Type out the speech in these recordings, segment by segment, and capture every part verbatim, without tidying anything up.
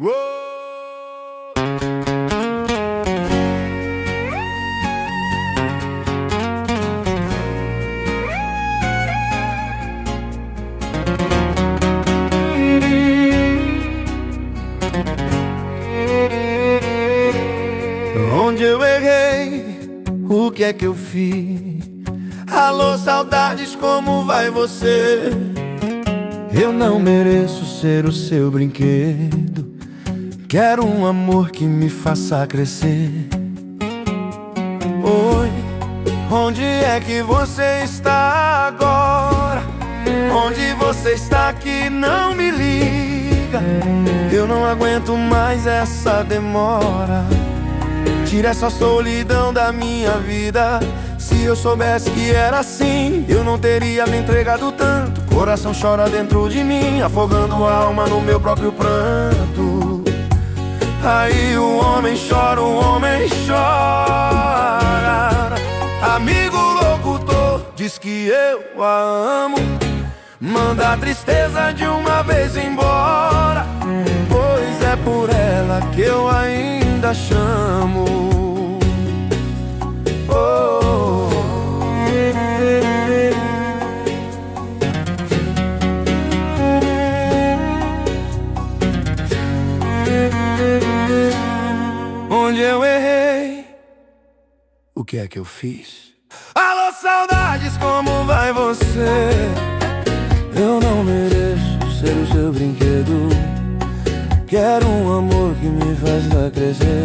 Onde eu errei, o que é que eu fiz? Alô, saudades, como vai você? Eu não mereço ser o seu brinquedo. Quero um amor que me faça crescer. Oi, onde é que você está agora? Onde você está que não me liga? Eu não aguento mais essa demora. Tira essa solidão da minha vida. Se eu soubesse que era assim, eu não teria me entregado tanto. Coração chora dentro de mim, afogando a alma no meu próprio pranto. Aí o homem chora, o homem chora. Amigo locutor, diz que eu a amo. Manda a tristeza de uma vez embora, pois é por ela que eu ainda chamo. Oh. Onde eu errei, o que é que eu fiz? Alô, saudades, como vai você? Eu não mereço ser o seu brinquedo. Quero um amor que me faça crescer.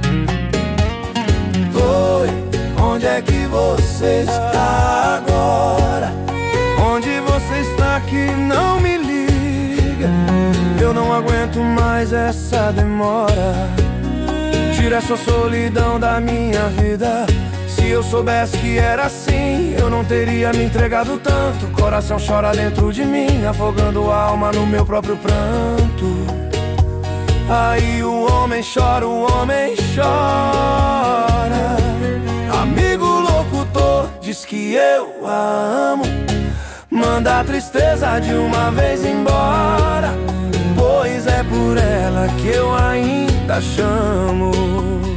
Oi, onde é que você está agora? Onde você está que não me liga? Eu não aguento mais essa demora. Tira essa solidão da minha vida. Se eu soubesse que era assim, eu não teria me entregado tanto. Coração chora dentro de mim, afogando a alma no meu próprio pranto. Aí o homem chora, o homem chora. Amigo locutor, diz que eu a amo. Manda a tristeza de uma vez embora, pois é por ela que eu ainda chamo.